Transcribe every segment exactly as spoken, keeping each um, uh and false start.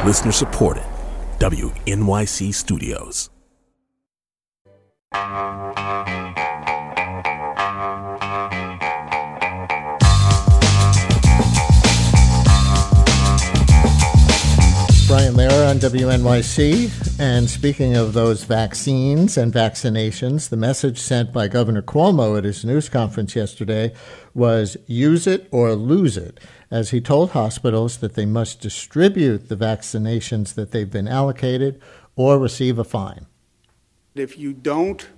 Listener supported. W N Y C Studios. Brian Lehrer on W N Y C. And speaking of those vaccines and vaccinations, the message sent by Governor Cuomo at his news conference yesterday was use it or lose it, as he told hospitals that they must distribute the vaccinations that they've been allocated or receive a fine. If you don't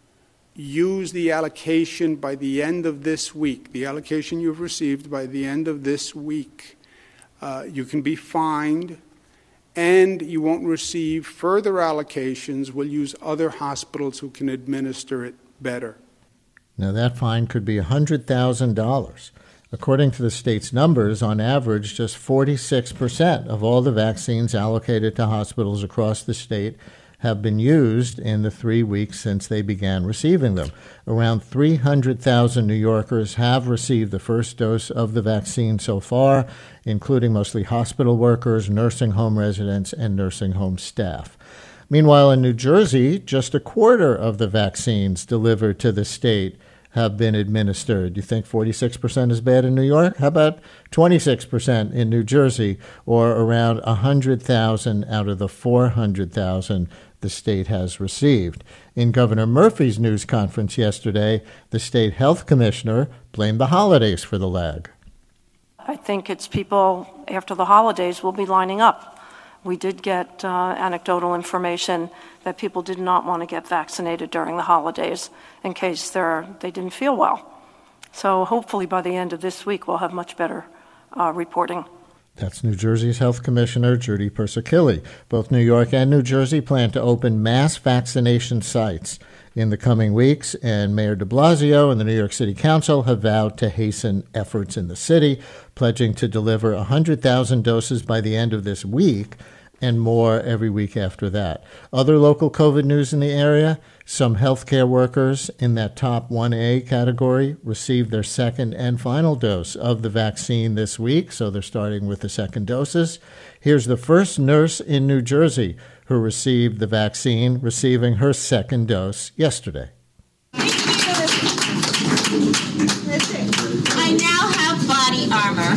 use the allocation by the end of this week, the allocation you've received by the end of this week, uh, you can be fined, and you won't receive further allocations. We'll use other hospitals who can administer it better. Now, that fine could be one hundred thousand dollars. According to the state's numbers, on average, just forty-six percent of all the vaccines allocated to hospitals across the state have been used in the three weeks since they began receiving them. Around three hundred thousand New Yorkers have received the first dose of the vaccine so far, including mostly hospital workers, nursing home residents, and nursing home staff. Meanwhile, in New Jersey, just a quarter of the vaccines delivered to the state have been administered. You think forty-six percent is bad in New York? How about twenty-six percent in New Jersey, or around one hundred thousand out of the four hundred thousand the state has received? In Governor Murphy's news conference yesterday, the state health commissioner blamed the holidays for the lag. I think it's people after the holidays will be lining up. We did get uh, anecdotal information that people did not want to get vaccinated during the holidays in case they're, they didn't feel well. So hopefully by the end of this week, we'll have much better uh, reporting. That's New Jersey's Health Commissioner, Judy Persichilli. Both New York and New Jersey plan to open mass vaccination sites in the coming weeks, and Mayor de Blasio and the New York City Council have vowed to hasten efforts in the city, pledging to deliver one hundred thousand doses by the end of this week and more every week after that. Other local COVID news in the area: some healthcare workers in that top one A category received their second and final dose of the vaccine this week, so they're starting with the second doses. Here's the first nurse in New Jersey who received the vaccine, receiving her second dose yesterday. I now have body armor.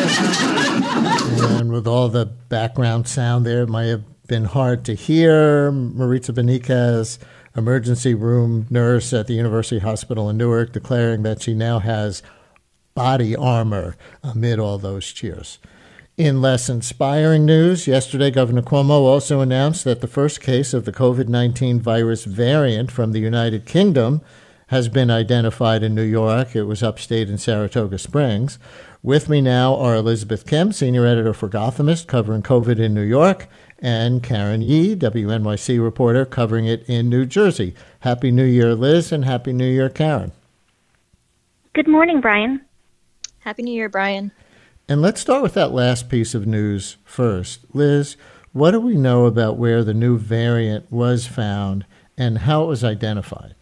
And with all the background sound there, it might have been hard to hear. Maritza Benitez, emergency room nurse at the University Hospital in Newark, declaring that she now has body armor amid all those cheers. In less inspiring news, yesterday Governor Cuomo also announced that the first case of the COVID nineteen virus variant from the United Kingdom has been identified in New York. It was upstate in Saratoga Springs. With me now are Elizabeth Kim, senior editor for Gothamist, covering COVID in New York, and Karen Yee, W N Y C reporter, covering it in New Jersey. Happy New Year, Liz, and Happy New Year, Karen. Good morning, Brian. Happy New Year, Brian. And let's start with that last piece of news first. Liz, what do we know about where the new variant was found and how it was identified?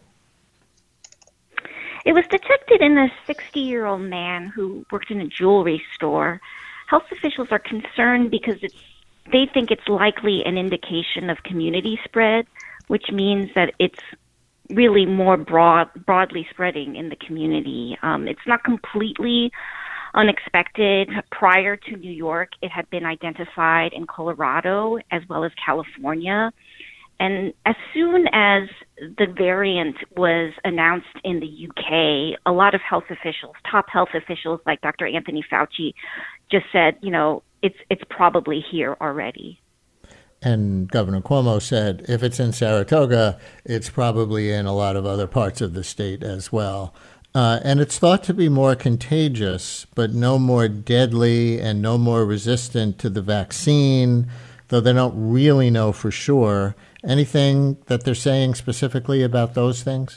It was detected in a sixty-year-old man who worked in a jewelry store. Health officials are concerned because it's, they think it's likely an indication of community spread, which means that it's really more broad, broadly spreading in the community. Um, it's not completely unexpected. Prior to New York, it had been identified in Colorado as well as California. And as soon as the variant was announced in the U K, a lot of health officials, top health officials like Doctor Anthony Fauci, just said, you know, it's it's probably here already. And Governor Cuomo said if it's in Saratoga, it's probably in a lot of other parts of the state as well. Uh, and it's thought to be more contagious, but no more deadly and no more resistant to the vaccine, though they don't really know for sure. Anything that they're saying specifically about those things?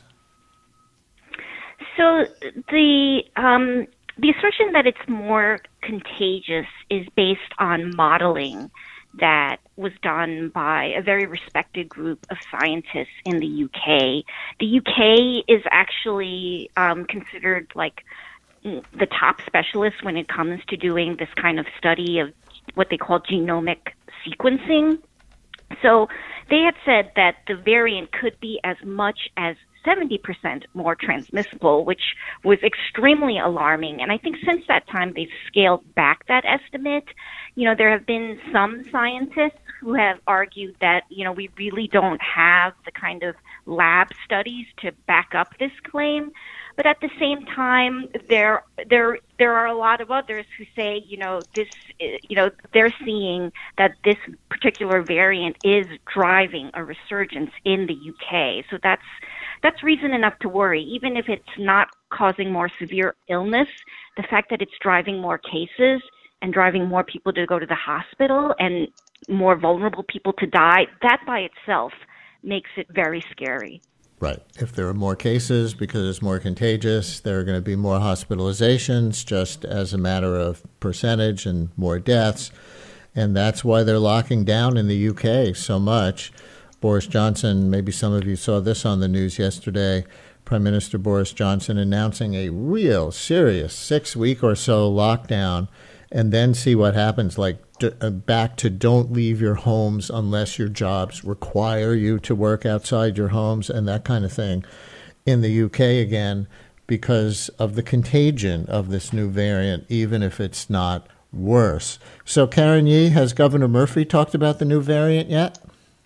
So the um, the assertion that it's more contagious is based on modeling that was done by a very respected group of scientists in the U K. The U K is actually um, considered like the top specialist when it comes to doing this kind of study of what they call genomic sequencing. So they had said that the variant could be as much as seventy percent more transmissible, which was extremely alarming. And I think since that time, they've scaled back that estimate. You know, there have been some scientists who have argued that, you know, we really don't have the kind of lab studies to back up this claim. But at the same time, there there there are a lot of others who say, you know, this, you know, they're seeing that this particular variant is driving a resurgence in the U K. So that's that's reason enough to worry, even if it's not causing more severe illness. The fact that it's driving more cases and driving more people to go to the hospital and more vulnerable people to die, that by itself makes it very scary. Right. If there are more cases because it's more contagious, there are going to be more hospitalizations just as a matter of percentage and more deaths. And that's why they're locking down in the U K so much. Boris Johnson, maybe some of you saw this on the news yesterday, Prime Minister Boris Johnson announcing a real serious six-week or so lockdown, and then see what happens, like d- back to don't leave your homes unless your jobs require you to work outside your homes and that kind of thing in the U K again because of the contagion of this new variant, even if it's not worse. So, Karen Yee, has Governor Murphy talked about the new variant yet?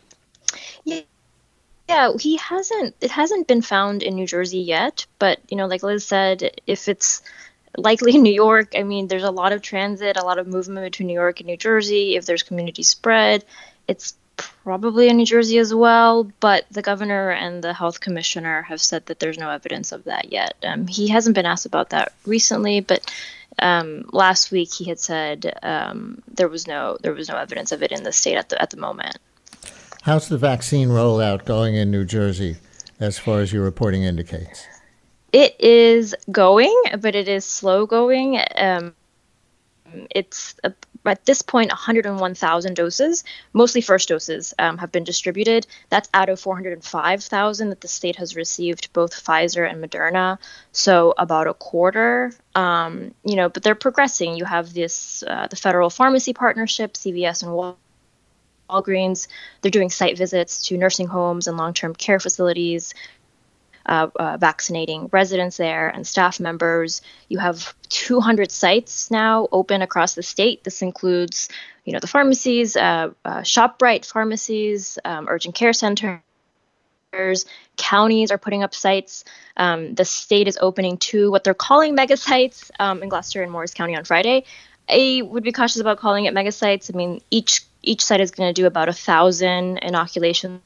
Yeah, he hasn't. It hasn't been found in New Jersey yet. But, you know, like Liz said, if it's likely in New York, I mean, there's a lot of transit, a lot of movement between New York and New Jersey. If there's community spread, it's probably in New Jersey as well. But the governor and the health commissioner have said that there's no evidence of that yet. Um, he hasn't been asked about that recently, but um, last week he had said um, there was no there was no evidence of it in the state at the at the moment. How's the vaccine rollout going in New Jersey as far as your reporting indicates? It is going, but it is slow going. Um, it's uh, at this point one hundred one thousand doses, mostly first doses, um, have been distributed. That's out of four hundred five thousand that the state has received, both Pfizer and Moderna. So about a quarter, um, you know, but they're progressing. You have this, uh, the federal pharmacy partnership, C V S and Wal- Walgreens. They're doing site visits to nursing homes and long-term care facilities, Uh, uh, vaccinating residents there and staff members. You have two hundred sites now open across the state. This includes, you know, the pharmacies, uh, uh, ShopRite pharmacies, um, urgent care centers. Counties are putting up sites. Um, the state is opening two, what they're calling mega sites um, in Gloucester and Morris County on Friday. I would be cautious about calling it mega sites. I mean, each each site is going to do about a thousand inoculations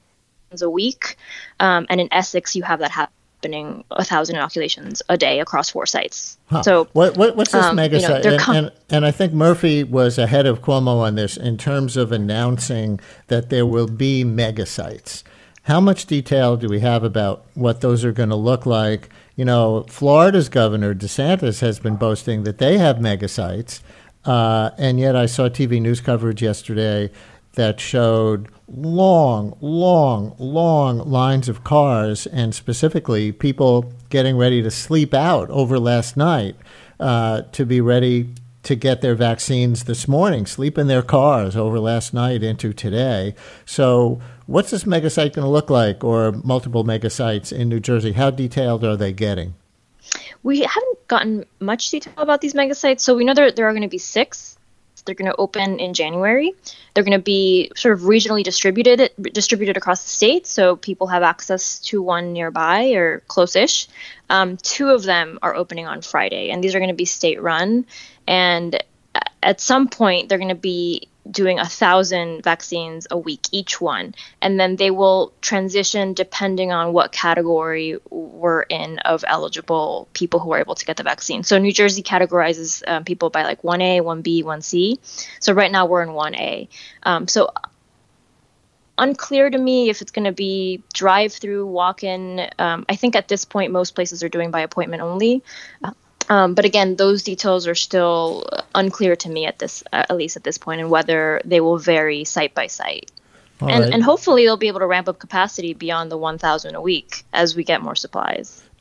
a week, um, and in Essex you have that happening a thousand inoculations a day across four sites. Huh. So what, what what's this um, mega you know, site? they're And, com- and and I think Murphy was ahead of Cuomo on this in terms of announcing that there will be mega sites. How much detail do we have about what those are going to look like? You know, Florida's Governor DeSantis has been boasting that they have mega sites, uh, and yet I saw T V news coverage yesterday that showed long, long, long lines of cars, and specifically people getting ready to sleep out over last night uh, to be ready to get their vaccines this morning, sleep in their cars over last night into today. So what's this mega site going to look like, or multiple mega sites in New Jersey? How detailed are they getting? we haven't gotten much detail about these mega sites. So we know there, there are going to be six. They're going to open in January. They're going to be sort of regionally distributed distributed across the state, so people have access to one nearby or close-ish. Um, two of them are opening on Friday, and these are going to be state-run. And at some point, they're going to be doing a thousand vaccines a week, each one. And then they will transition depending on what category we're in of eligible people who are able to get the vaccine. So New Jersey categorizes um, people by like one A, one B, one C. So right now we're in one A. Um, so unclear to me if it's going to be drive-through, walk-in. Um, I think at this point, most places are doing by appointment only. Uh, Um, but again, those details are still unclear to me at this, uh, at least at this point, and whether they will vary site by site. And, right. and hopefully they'll be able to ramp up capacity beyond the one thousand a week as we get more supplies.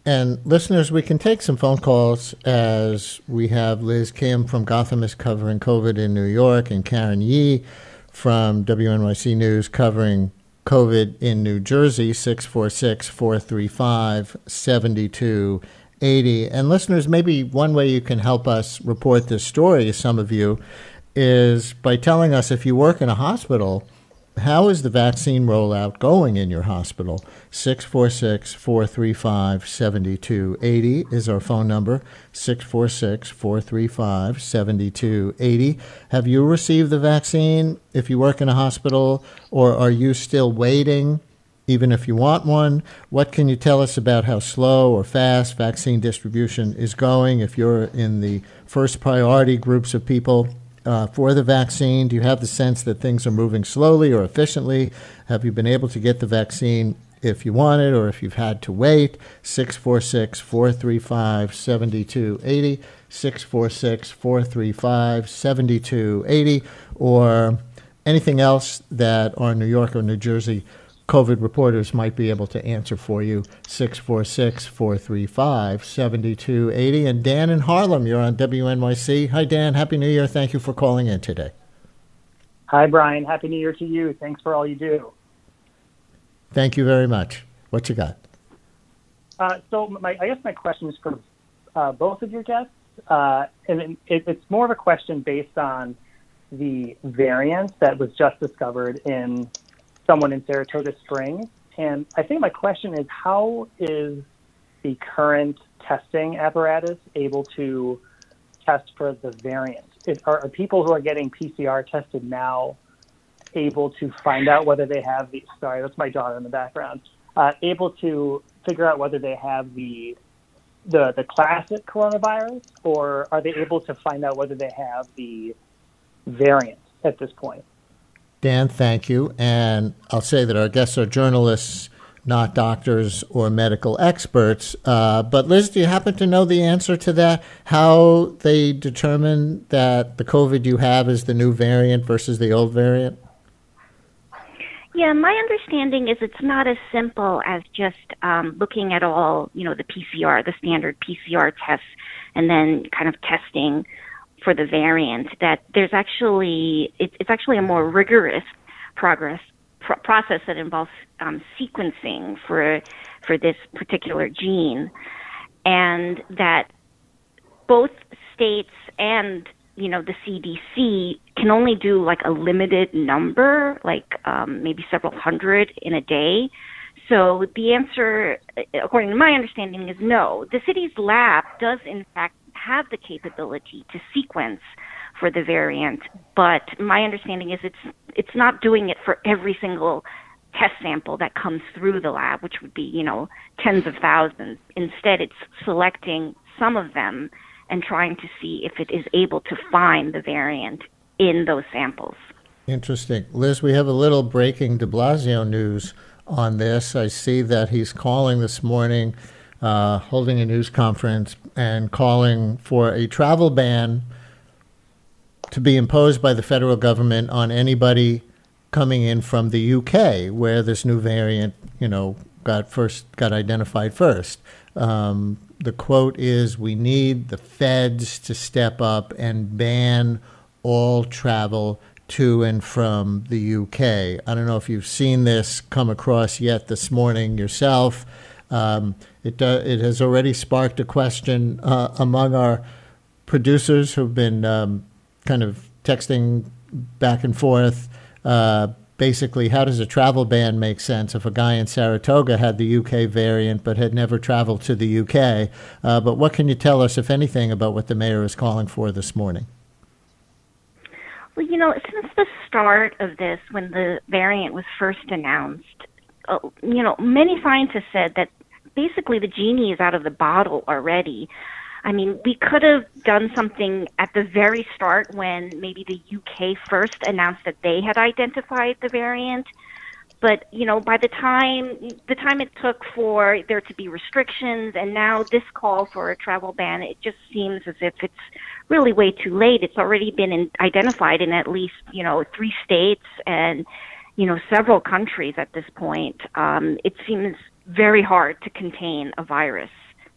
And listeners, we can take some phone calls as we have Liz Kim from Gotham is covering COVID in New York and Karen Yee from W N Y C News covering COVID in New Jersey, six four six, four three five, seven two eight zero. And listeners, maybe one way you can help us report this story, some of you, is by telling us if you work in a hospital, how is the vaccine rollout going in your hospital? six four six, four three five, seven two eight zero is our phone number, six four six, four three five, seven two eight zero. Have you received the vaccine if you work in a hospital, or are you still waiting, even if you want one? What can you tell us about how slow or fast vaccine distribution is going if you're in the first priority groups of people Uh, for the vaccine? Do you have the sense that things are moving slowly or efficiently? Have you been able to get the vaccine if you want it or if you've had to wait? six four six, four three five, seven two eight zero, six four six, four three five, seven two eight zero, or anything else that our New York or New Jersey COVID reporters might be able to answer for you, six four six, four three five, seven two eight zero. And Dan in Harlem, you're on W N Y C. Hi, Dan. Happy New Year. Thank you for calling in today. Hi, Brian. Happy New Year to you. Thanks for all you do. Thank you very much. What you got? Uh, so my, I guess my question is for uh, both of your guests. Uh, and it, it's more of a question based on the variant that was just discovered in someone in Saratoga Springs. And I think my question is, how is the current testing apparatus able to test for the variant? Is, are, are people who are getting P C R tested now able to find out whether they have the, sorry, that's my daughter in the background, uh, able to figure out whether they have the, the, the classic coronavirus, or are they able to find out whether they have the variant at this point? Dan, thank you. And I'll say that our guests are journalists, not doctors or medical experts. Uh, but Liz, do you happen to know the answer to that? How they determine that the COVID you have is the new variant versus the old variant? Yeah, my understanding is it's not as simple as just um, looking at all, you know, the P C R, the standard P C R tests, and then kind of testing for the variant. That there's actually, it's, it's actually a more rigorous progress pr- process that involves um, sequencing for for this particular gene, and that both states and, you know, the C D C can only do like a limited number, like um, maybe several hundred in a day. So the answer, according to my understanding, is no. The city's lab does, in fact, have the capability to sequence for the variant, but my understanding is it's it's not doing it for every single test sample that comes through the lab, which would be, you know, tens of thousands. Instead, it's selecting some of them and trying to see if it is able to find the variant in those samples. Interesting. Liz, we have a little breaking de Blasio news on this. I see that he's calling this morning, uh, holding a news conference and calling for a travel ban to be imposed by the federal government on anybody coming in from the U K, where this new variant, you know, got first got identified first. Um, the quote is, "We need the feds to step up and ban all travel to and from the U K." I don't know if you've seen this come across yet this morning yourself. Um, it uh, it has already sparked a question uh, among our producers who've been um, kind of texting back and forth. Uh, basically, how does a travel ban make sense if a guy in Saratoga had the U K variant but had never traveled to the U K? Uh, but what can you tell us, if anything, about what the mayor is calling for this morning? Well, you know, since the start of this, when the variant was first announced, uh, you know, many scientists said that basically the genie is out of the bottle already. I mean, we could have done something at the very start when maybe the U K first announced that they had identified the variant. But, you know, by the time the time it took for there to be restrictions, and now this call for a travel ban, it just seems as if it's really way too late. It's already been in, identified in at least, you know, three states and, you know, several countries at this point. Um, it seems very hard to contain a virus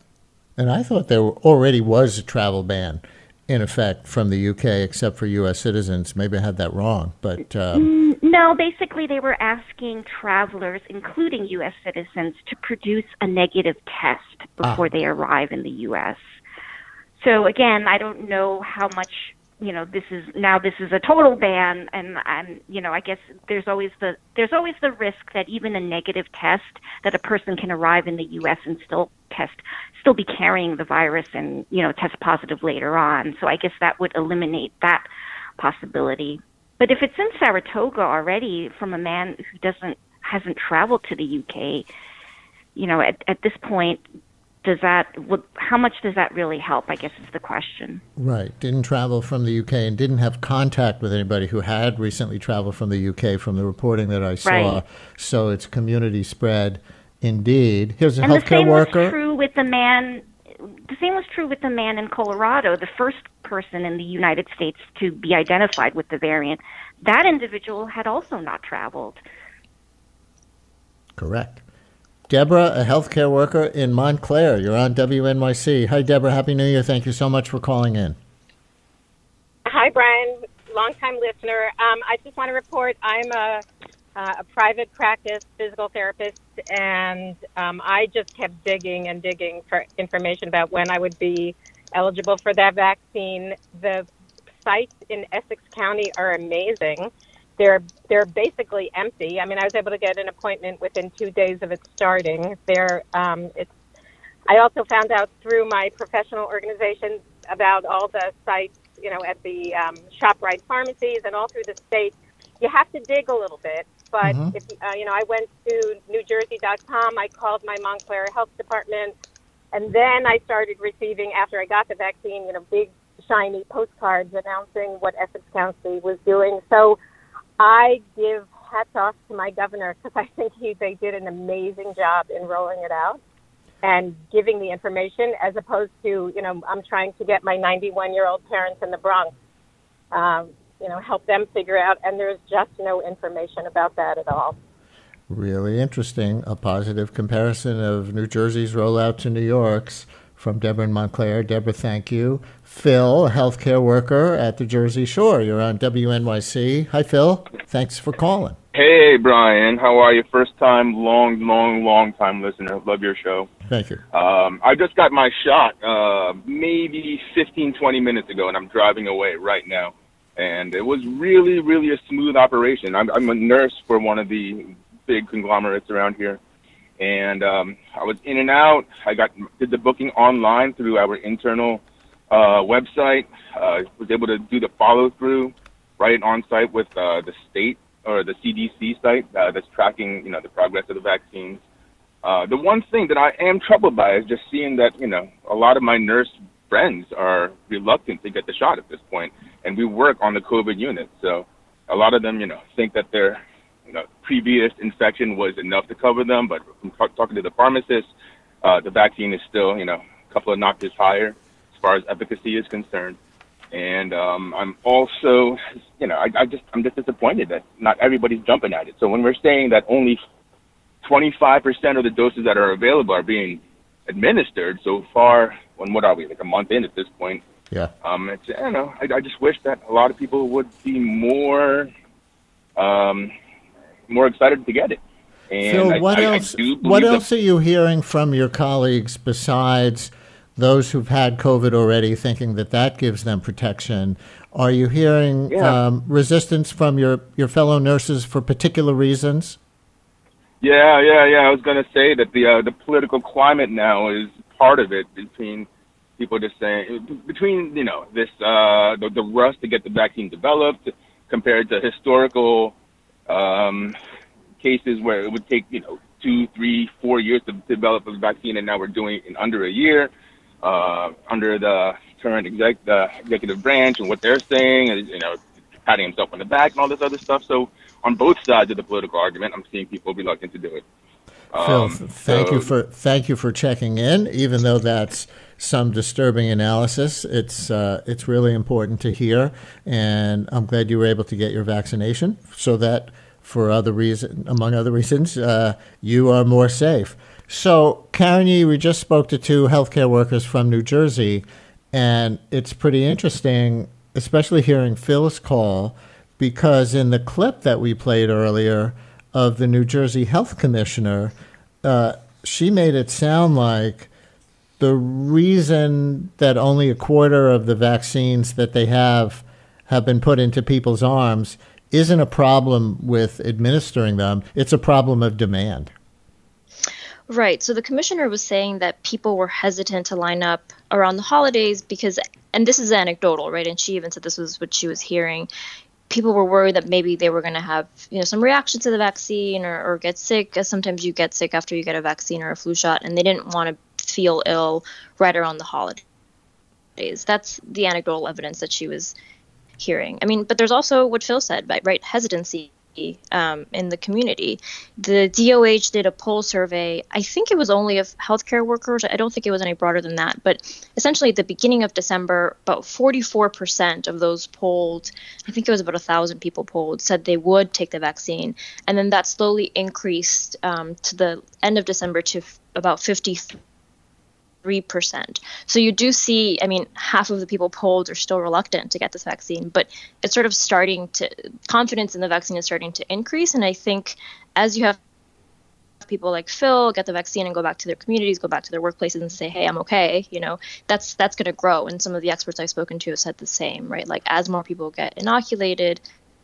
And I thought there already was a travel ban in effect from the U K, except for U S citizens. Maybe I had that wrong, but um, no. Basically, they were asking travelers, including U S citizens, to produce a negative test before ah. they arrive in the U S. So again, I don't know how much. You know, this is now this is a total ban, and and you know, I guess there's always the there's always the risk that even a negative test, that a person can arrive in the U S and still test, still be carrying the virus and, you know, test positive later on. So I guess that would eliminate that possibility. But if it's in Saratoga already from a man who doesn't hasn't traveled to the U K, you know, at at this point, does that, how much does that really help, I guess is the question. Right. Didn't travel from the U K and didn't have contact with anybody who had recently traveled from the U K from the reporting that I saw. Right. So it's community spread indeed. Here's a and healthcare worker. And the same was true with the man, the same was true with the man in Colorado, the first person in the United States to be identified with the variant. That individual had also not traveled. Correct. Deborah, a healthcare worker in Montclair. You're on W N Y C. Hi, Deborah. Happy New Year. Thank you so much for calling in. Hi, Brian. Longtime listener. Um, I just want to report I'm a, uh, a private practice physical therapist, and um, I just kept digging and digging for information about when I would be eligible for that vaccine. The sites in Essex County are amazing. They're they're basically empty. I mean, I was able to get an appointment within two days of it starting. They're um, it's. I also found out through my professional organization about all the sites, you know, at the um, ShopRite pharmacies and all through the state. You have to dig a little bit, but mm-hmm. if uh, you know, I went to New Jersey dot com. I called my Montclair Health Department, and then I started receiving, after I got the vaccine, you know, big shiny postcards announcing what Essex County was doing. So I give hats off to my governor, because I think he, they did an amazing job in rolling it out and giving the information, as opposed to, you know, I'm trying to get my ninety-one-year-old parents in the Bronx, um, you know, help them figure out, and there's just no information about that at all. Really interesting. A positive comparison of New Jersey's rollout to New York's from Deborah in Montclair. Deborah, thank you. Phil, a healthcare worker at the Jersey Shore. You're on W N Y C. Hi, Phil. Thanks for calling. Hey, Brian. How are you? First time, long, long, long time listener. Love your show. Thank you. Um, I just got my shot uh, maybe fifteen, twenty minutes ago, and I'm driving away right now. And it was really, really a smooth operation. I'm, I'm a nurse for one of the big conglomerates around here. And um, I was in and out. I got did the booking online through our internal uh, website. Uh, was able to do the follow-through right on site with uh, the state or the C D C site uh, that's tracking, you know, the progress of the vaccines. Uh, the one thing that I am troubled by is just seeing that, you know, a lot of my nurse friends are reluctant to get the shot at this point, and we work on the COVID unit. So a lot of them, you know, think that their, you know, previous infection was enough to cover them, but from talk- talking to the pharmacist, uh, the vaccine is still, you know, a couple of notches higher as far as efficacy is concerned. And um, I'm also, you know, I, I just, I'm just disappointed that not everybody's jumping at it. So when we're saying that only twenty-five percent of the doses that are available are being administered so far, when what are we, like a month in at this point? Yeah. Um, it's, I don't know. I, I just wish that a lot of people would be more, um, more excited to get it. And Phil, I, what I, else? I what else that- are you hearing from your colleagues besides those who've had COVID already, thinking that that gives them protection? Are you hearing Yeah. um, resistance from your, your fellow nurses for particular reasons? Yeah, yeah, yeah. I was going to say that the uh, the political climate now is part of it, between people just saying, between, you know, this uh, the, the rush to get the vaccine developed compared to historical um, cases where it would take, you know, two, three, four years to develop a vaccine, and now we're doing it in under a year. Uh, under the current exec, the executive branch and what they're saying, and, you know, patting himself on the back and all this other stuff. So on both sides of the political argument, I'm seeing people reluctant to do it. Phil, Um, thank so, you for thank you for checking in. Even though that's some disturbing analysis, it's uh, it's really important to hear, and I'm glad you were able to get your vaccination, so that for other reason, among other reasons, uh, you are more safe. So, Karen Yee, we just spoke to two healthcare workers from New Jersey, and it's pretty interesting, especially hearing Phil's call, because in the clip that we played earlier of the New Jersey Health Commissioner, uh, she made it sound like the reason that only a quarter of the vaccines that they have have been put into people's arms isn't a problem with administering them. It's a problem of demand. Right. So the commissioner was saying that people were hesitant to line up around the holidays because, and this is anecdotal, right? And she even said this was what she was hearing. People were worried that maybe they were going to have, you know, some reaction to the vaccine or, or get sick, as sometimes you get sick after you get a vaccine or a flu shot, and they didn't want to feel ill right around the holidays. That's the anecdotal evidence that she was hearing. I mean, but there's also what Phil said, right? right hesitancy um, in the community. The D O H did a poll survey. I think it was only of healthcare workers. I don't think it was any broader than that. But essentially at the beginning of December, about forty-four percent of those polled, I think it was about a thousand people polled, said they would take the vaccine. And then that slowly increased um, to the end of December to f- about fifty-three percent. So you do see, I mean, half of the people polled are still reluctant to get this vaccine, but it's sort of starting to, confidence in the vaccine is starting to increase. And I think as you have people like Phil get the vaccine and go back to their communities, go back to their workplaces and say, hey, I'm okay, you know, that's that's going to grow. And some of the experts I've spoken to have said the same, right? Like as more people get inoculated,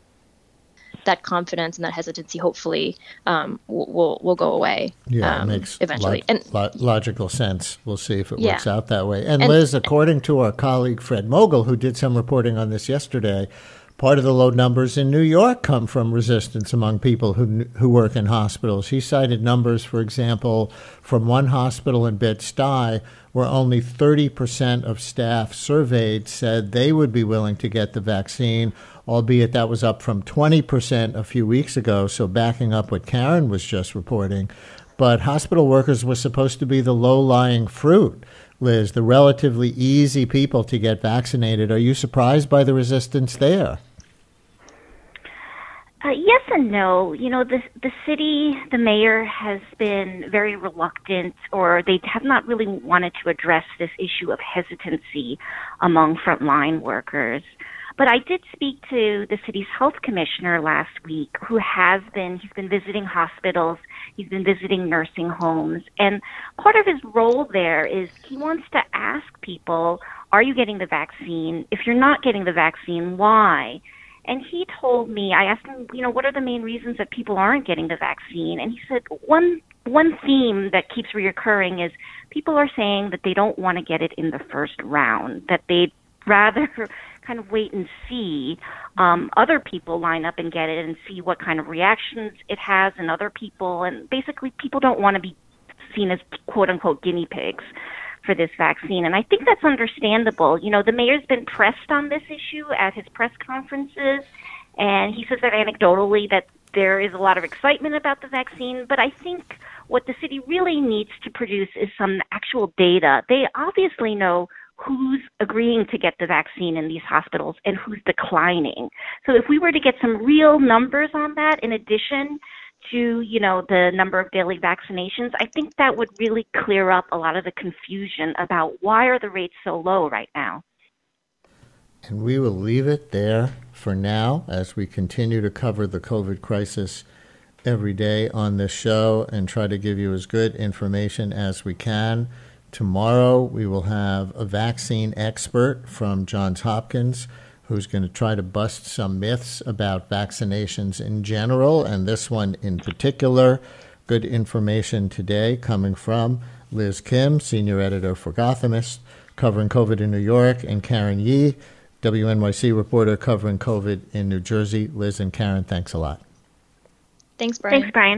that confidence and that hesitancy hopefully um, will, will will go away. Yeah, um, it makes eventually. Log- and lo- logical sense. We'll see if it Yeah. works out that way. And, And- Liz, according to our colleague Fred Mogul, who did some reporting on this yesterday, part of the low numbers in New York come from resistance among people who who work in hospitals. He cited numbers, for example, from one hospital in Bed-Stuy, where only thirty percent of staff surveyed said they would be willing to get the vaccine, albeit that was up from twenty percent a few weeks ago, so backing up what Karen was just reporting. But hospital workers were supposed to be the low-lying fruit, Liz, the relatively easy people to get vaccinated. Are you surprised by the resistance there? Uh, yes and no. You know, the the city, the mayor has been very reluctant, or they have not really wanted to address this issue of hesitancy among frontline workers. But I did speak to the city's health commissioner last week, who has been, he's been visiting hospitals, he's been visiting nursing homes, and part of his role there is he wants to ask people, are you getting the vaccine? If you're not getting the vaccine, why? And he told me, I asked him, you know, what are the main reasons that people aren't getting the vaccine? And he said one one theme that keeps reoccurring is people are saying that they don't want to get it in the first round, that they'd rather kind of wait and see um, other people line up and get it and see what kind of reactions it has in other people. And basically, people don't want to be seen as quote-unquote guinea pigs for this vaccine. And I think that's understandable. You know, the mayor's been pressed on this issue at his press conferences, and he says that anecdotally that there is a lot of excitement about the vaccine, but I think what the city really needs to produce is some actual data. They obviously know who's agreeing to get the vaccine in these hospitals and who's declining. So if we were to get some real numbers on that, in addition to, you know, the number of daily vaccinations, I think that would really clear up a lot of the confusion about why are the rates so low right now. And we will leave it there for now as we continue to cover the COVID crisis every day on this show and try to give you as good information as we can. Tomorrow we will have a vaccine expert from Johns Hopkins who's going to try to bust some myths about vaccinations in general, and this one in particular. Good information today coming from Liz Kim, senior editor for Gothamist, covering COVID in New York, and Karen Yee, W N Y C reporter covering COVID in New Jersey. Liz and Karen, thanks a lot. Thanks, Brian. Thanks, Brian.